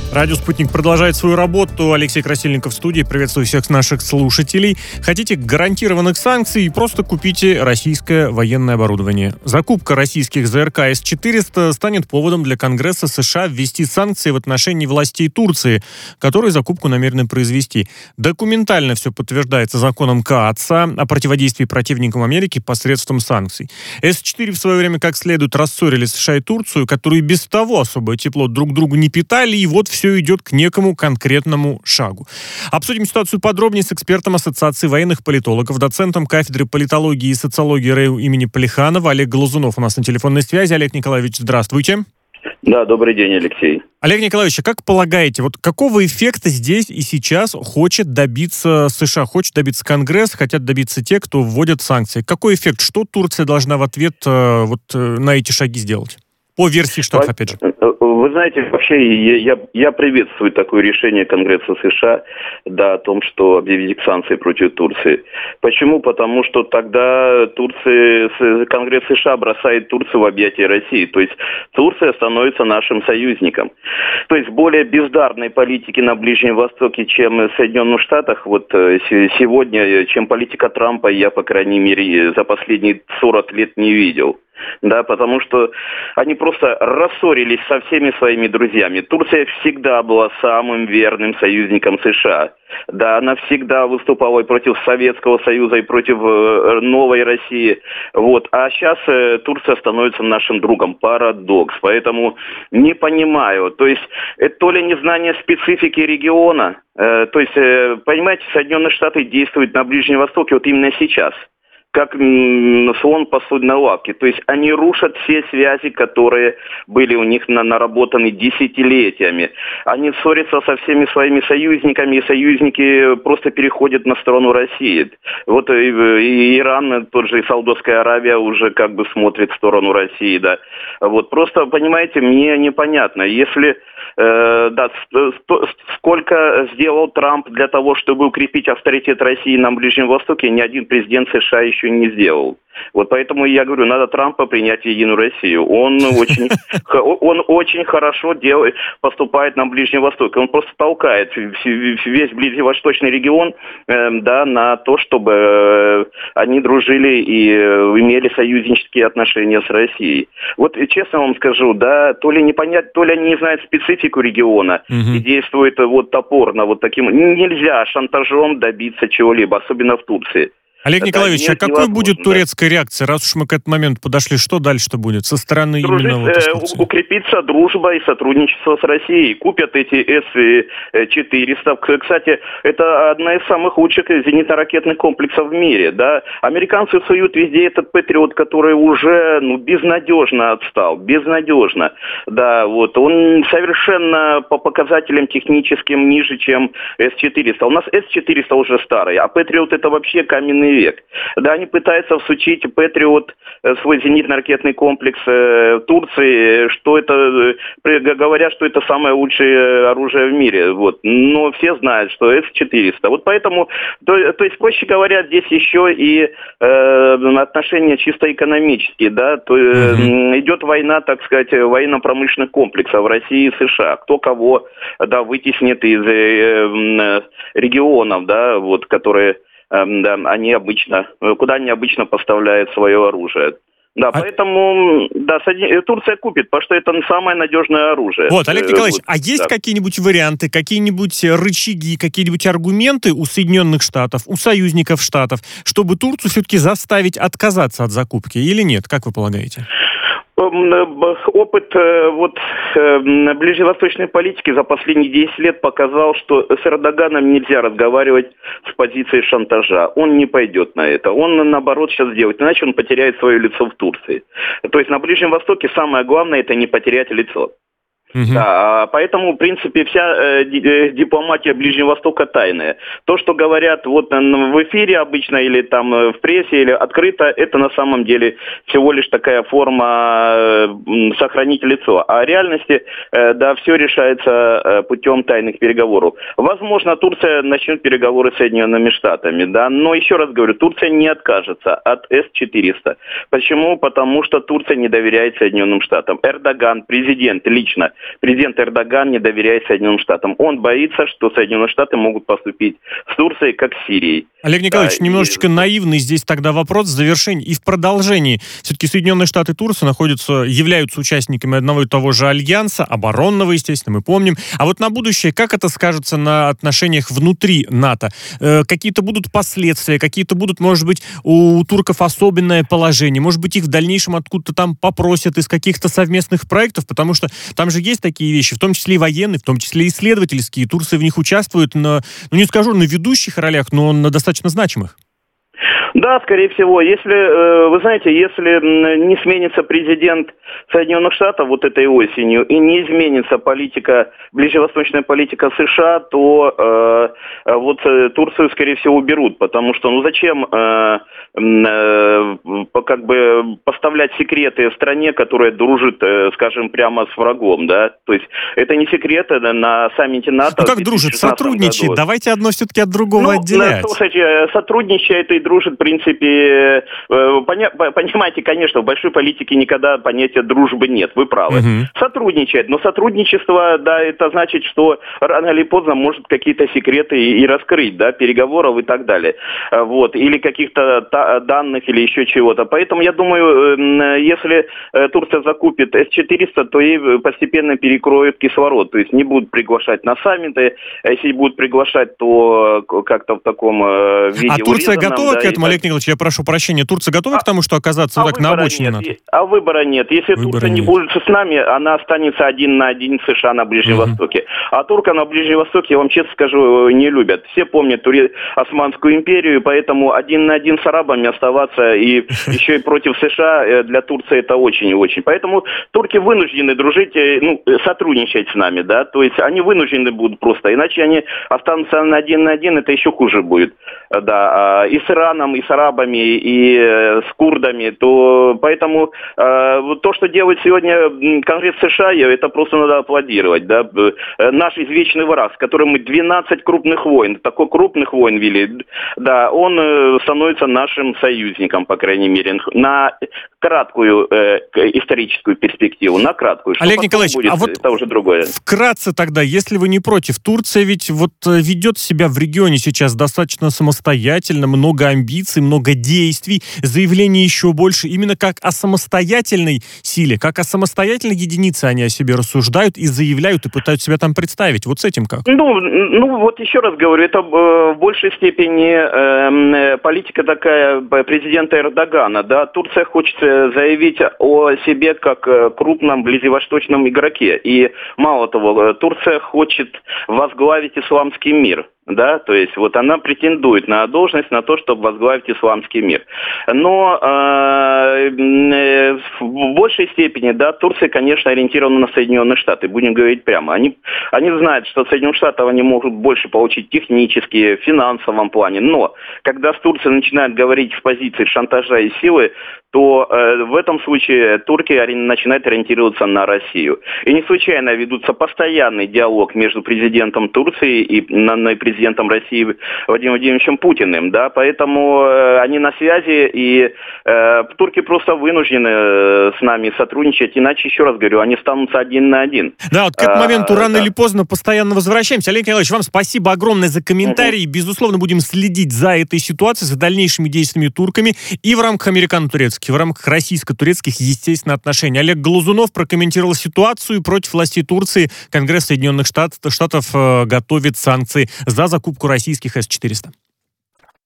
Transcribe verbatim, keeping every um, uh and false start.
Радио «Спутник» продолжает свою работу. Алексей Красильников в студии. Приветствую всех наших слушателей. Хотите гарантированных санкций? Просто купите российское военное оборудование. Закупка российских ЗРК С четыреста станет поводом для Конгресса США ввести санкции в отношении властей Турции, которые закупку намерены произвести. Документально все подтверждается законом КААТСа о противодействии противникам Америки посредством санкций. С четыре в свое время как следует рассорили США и Турцию, которые без того особое тепло друг другу не питали, и вот все идет к некому конкретному шагу. Обсудим ситуацию подробнее с экспертом Ассоциации военных политологов, доцентом кафедры политологии и социологии РЭУ имени Плеханова Олег Глазунов у нас на телефонной связи. Олег Николаевич, здравствуйте. Да, добрый день, Алексей. Олег Николаевич, а как полагаете, вот какого эффекта здесь и сейчас хочет добиться США, хочет добиться Конгресс, хотят добиться те, кто вводят санкции? Какой эффект? Что Турция должна в ответ э, вот, э, на эти шаги сделать? По версии Штатов, опять же. Вы знаете, вообще я, я приветствую такое решение Конгресса США, да, о том, что объявить санкции против Турции. Почему? Потому что тогда Турция, Конгресс США бросает Турцию в объятия России. То есть Турция становится нашим союзником. То есть более бездарной политики на Ближнем Востоке, чем в Соединенных Штатах, вот сегодня, чем политика Трампа, я, по крайней мере, за последние сорок лет не видел. Да, потому что они просто рассорились со всеми своими друзьями. Турция всегда была самым верным союзником США. Да, она всегда выступала и против Советского Союза, и против э, новой России. Вот. А сейчас э, Турция становится нашим другом. Парадокс. Поэтому не понимаю. То есть, это то ли незнание специфики региона. Э, то есть, э, понимаете, Соединенные Штаты действуют на Ближнем Востоке вот именно сейчас. Как слон посуд на лавке. То есть они рушат все связи, которые были у них на, наработаны десятилетиями. Они ссорятся со всеми своими союзниками, и союзники просто переходят на сторону России. Вот и, и Иран, тот же и Саудовская Аравия уже как бы смотрит в сторону России, да. Вот просто, понимаете, мне непонятно, если э, да, сколько сделал Трамп для того, чтобы укрепить авторитет России на Ближнем Востоке, ни один президент США еще не сделал. Вот поэтому я говорю, надо Трампа принять в Единую Россию. Он очень, он очень хорошо делает, поступает на Ближнем Востоке. Он просто толкает весь ближневосточный регион э, да, на то, чтобы э, они дружили и э, имели союзнические отношения с Россией. Вот честно вам скажу, да, то ли непонятно, то ли они не знают специфику региона угу. и действуют вот топорно, вот таким. Нельзя шантажом добиться чего-либо, особенно в Турции. Олег Николаевич, а какой будет турецкая да. реакция, раз уж мы к этому моменту подошли? Что дальше-то будет со стороны Дружить, именно вот э, укрепится дружба и сотрудничество с Россией. Купят эти С четыреста. Кстати, это одна из самых лучших зенитно-ракетных комплексов в мире. Да? Американцы суют везде этот Патриот, который уже ну, безнадежно отстал. Безнадежно. Да, вот. Он совершенно по показателям техническим ниже, чем С четыреста. У нас С четыреста уже старый, а Патриот это вообще каменный век. Да, они пытаются всучить Патриот, свой зенитно-ракетный комплекс э, Турции, что это, э, говорят, что это самое лучшее оружие в мире. Вот. Но все знают, что С четыреста. Вот поэтому, то, то есть, проще говоря, здесь еще и э, отношения чисто экономические. Да? То, э, mm-hmm. идет война, так сказать, военно-промышленных комплексов в России и США. Кто кого да, вытеснит из э, э, регионов, да, вот, которые Да, они обычно, куда они обычно поставляют свое оружие. Да, а... поэтому да, Турция купит, потому что это самое надежное оружие. Вот, Олег Николаевич, вот, а есть да. какие-нибудь варианты, какие-нибудь рычаги, какие-нибудь аргументы у Соединенных Штатов, у союзников Штатов, чтобы Турцию все-таки заставить отказаться от закупки или нет? Как вы полагаете? Опыт вот, ближневосточной политики за последние десять лет показал, что с Эрдоганом нельзя разговаривать с позиции шантажа. Он не пойдет на это. Он, наоборот, сейчас делает. Иначе он потеряет свое лицо в Турции. То есть на Ближнем Востоке самое главное – это не потерять лицо. Uh-huh. Да, поэтому, в принципе, вся э, дипломатия Ближнего Востока тайная. То, что говорят вот в эфире обычно или там в прессе, или открыто, это на самом деле всего лишь такая форма э, сохранить лицо. А в реальности, э, да, все решается э, путем тайных переговоров. Возможно, Турция начнет переговоры с Соединенными Штатами, да, но еще раз говорю, Турция не откажется от С четыреста. Почему? Потому что Турция не доверяет Соединенным Штатам. Эрдоган, президент, лично президент Эрдоган не доверяет Соединенным Штатам. Он боится, что Соединенные Штаты могут поступить с Турцией, как с Сирией. Олег Николаевич, Да, немножечко и... наивный здесь тогда вопрос в завершении и в продолжении. Все-таки Соединенные Штаты и Турция находятся, являются участниками одного и того же альянса, оборонного, естественно, мы помним. А вот на будущее, как это скажется на отношениях внутри НАТО? Э, какие-то будут последствия, какие-то будут, может быть, у турков особенное положение, может быть, их в дальнейшем откуда-то там попросят из каких-то совместных проектов, потому что там же есть такие вещи, в том числе и военные, в том числе и исследовательские. Турция в них участвует на, ну не скажу на ведущих ролях, но на достаточно значимых. Да, скорее всего. Если, вы знаете, если не сменится президент Соединенных Штатов вот этой осенью и не изменится политика, ближневосточная политика США, то э, вот Турцию, скорее всего, уберут, потому что, ну зачем э, э, как бы поставлять секреты стране, которая дружит, э, скажем, прямо с врагом, да? То есть это не секреты на саммите НАТО. Ну как дружит? Сотрудничает. Году. Давайте одно все-таки от другого ну, отделять. Слушайте, сотрудничает и дружит, в принципе, поня- понимаете, конечно, в большой политике никогда понятия дружбы нет, вы правы. Угу. Сотрудничает, но сотрудничество, да, это значит, что рано или поздно может какие-то секреты и, и раскрыть, да, переговоров и так далее, вот, или каких-то та- данных или еще чего-то. Поэтому я думаю, если Турция закупит эс четыреста, то ей постепенно перекроют кислород, то есть не будут приглашать на саммиты, а если будут приглашать, то как-то в таком виде. А Турция урезанном, готова да, к этому, Олег Николаевич, я прошу прощения, Турция готова а, к тому, что оказаться а вот так на обочине нет. НАТО? А выбора нет. Если выбора Турция не нет. будет с нами, она останется один на один с США на Ближнем uh-huh. Востоке. А турка на Ближнем Востоке, я вам честно скажу, не любят. Все помнят Тури... Османскую империю, поэтому один на один с арабами оставаться и еще и против США для Турции это очень и очень. Поэтому турки вынуждены дружить, ну, сотрудничать с нами, да, то есть они вынуждены будут просто, иначе они останутся на один на один, это еще хуже будет, да, и с Ираном, и с арабами, и с курдами, то поэтому то, что делает сегодня Конгресс США, это просто надо аплодировать, да, наш извечный враг, с которым мы двенадцать крупных войн, такой крупных войн вели, да, он становится нашим союзником, по крайней мере, на краткую э, историческую перспективу, на краткую. Что Олег Николаевич, будет, а вот это уже другое. Вкратце тогда, если вы не против, Турция ведь вот ведет себя в регионе сейчас достаточно самостоятельно, много амбиций, много действий, заявлений еще больше, именно как о самостоятельной силе, как о самостоятельной единице они о себе рассуждают и заявляют, и пытаются себя там представить. Вот с этим как? Ну, ну вот еще раз говорю, это э, в большей степени э, политика такая президента Эрдогана, да, Турция хочет заявить о себе как крупном ближневосточном игроке. И мало того, Турция хочет возглавить исламский мир. Да, то есть вот она претендует на должность, на то, чтобы возглавить исламский мир. Но э, э, в большей степени, да, Турция, конечно, ориентирована на Соединенные Штаты, будем говорить прямо. Они, они знают, что от Соединенных Штатов они могут больше получить технически, в финансовом плане. Но когда с Турцией начинают говорить в позиции шантажа и силы, то э, в этом случае Турция начинает ориентироваться на Россию. И не случайно ведутся постоянный диалог между президентом Турции и на, на президентом России Владимиром Владимировичем Путиным, да, поэтому э, они на связи, и э, турки просто вынуждены э, с нами сотрудничать, иначе, еще раз говорю, они останутся один на один. Да, вот к этому моменту а, рано да. или поздно постоянно возвращаемся. Олег Николаевич, вам спасибо огромное за комментарии. Угу. Безусловно, будем следить за этой ситуацией, за дальнейшими действиями турками и в рамках американо-турецких, в рамках российско-турецких, естественно, отношений. Олег Глазунов прокомментировал ситуацию против властей Турции. Конгресс Соединенных Штатов, Штатов э, готовит санкции за закупку российских эс четыреста.